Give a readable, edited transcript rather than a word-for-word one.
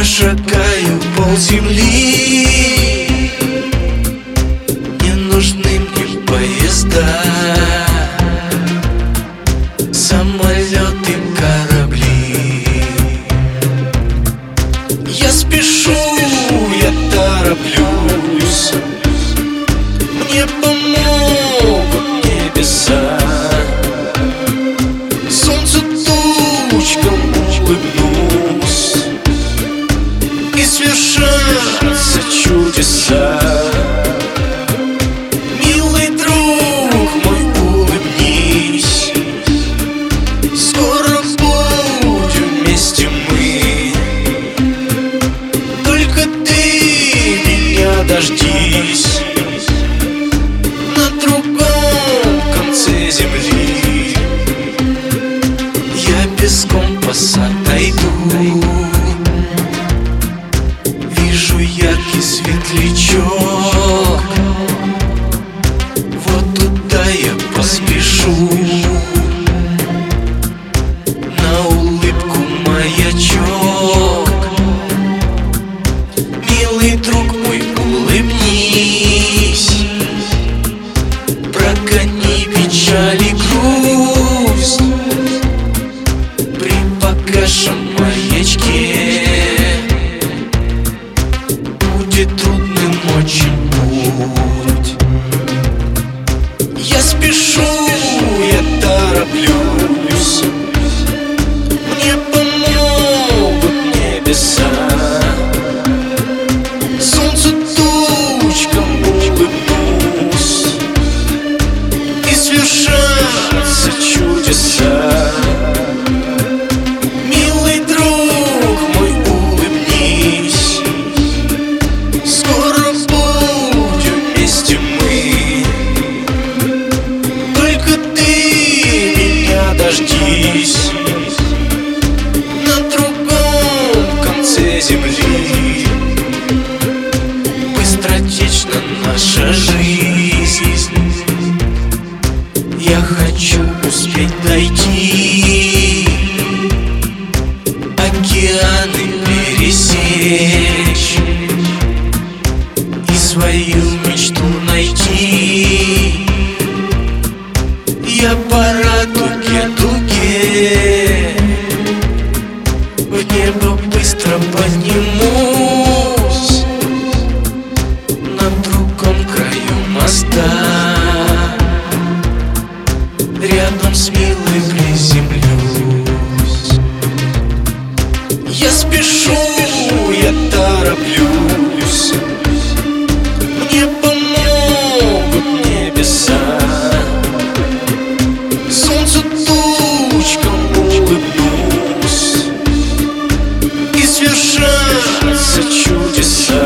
Прошагаю полземли, не нужны мне поезда, самолеты, корабли. Я спешу, я тороплюсь, мне помогут небеса. Солнцу тучкам улыбнусь, и свершатся чудеса. Милый друг мой, улыбнись, скоро будем вместе мы. Только ты меня дождись на другом конце земли. Я без компаса дойду, вижу яркий светлячок, вот туда я поспешу. На улыбку маячок, милый друг мой, улыбнись, прогони печаль и грусть при погасшем маячке. Будет трудным очень путь. Я спешу, я тороплюсь, мне помогут небеса. Солнцу тучкам улыбнусь, и свершатся чудеса. Милый друг мой, улыбнись, скоро будем вместе мы. Только ты меня дождись на другом конце земли. Быстротечна наша жизнь, я хочу успеть дойти, океаны пересечь и свою мечту найти. Я по радуге в небо быстро поднимусь, на другом краю моста рядом с милой приземлюсь. Я спешу, я тороплюсь, мне помогут небеса. Солнцу тучкам улыбнусь, и свершатся чудеса.